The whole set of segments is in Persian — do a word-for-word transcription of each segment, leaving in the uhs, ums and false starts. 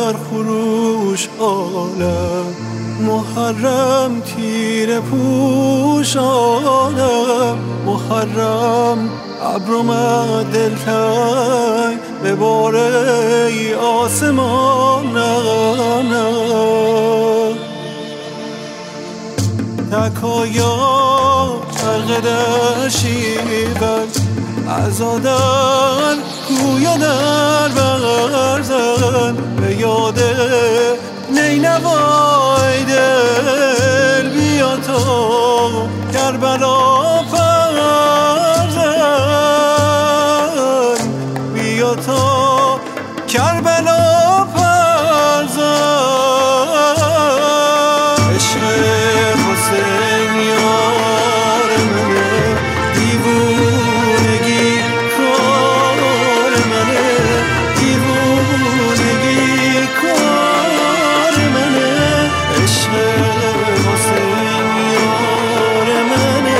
در خروش عالم، محرم تیر پوش عالم، محرم ابرم دلتنگ به باره ای آسمان نه تکایا فرق در شیون ازادن گویا در برزن به یاد نینوای دل بیا تا کربلا پرزن بیا تا کربلا پرزن عشق حسین یار منه دیوونگی کار منه دیوونگی کار منه عشق حسین یار منه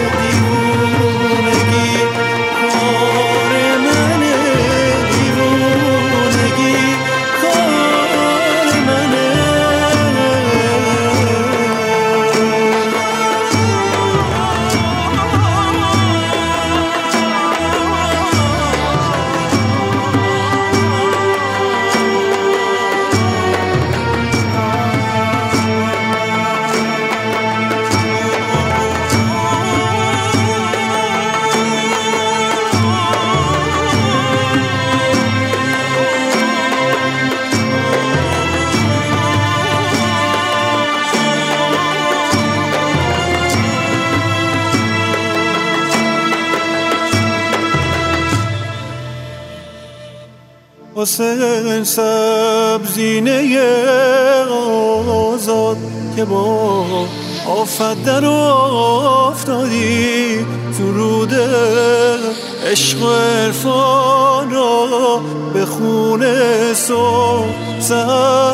دیوونگی کار منه دیوونگی کار منه حسین سبزینه آزاد که با آفت در افتادی فرود عشق و عرفان را به خون صبح سر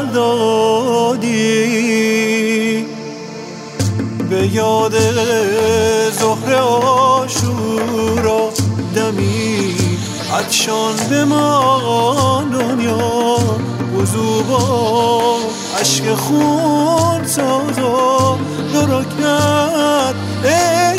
دادی به یاد ظهر عاشورا دمی عطشان بمان دنیا وضو با عشق خون سازا درا کرد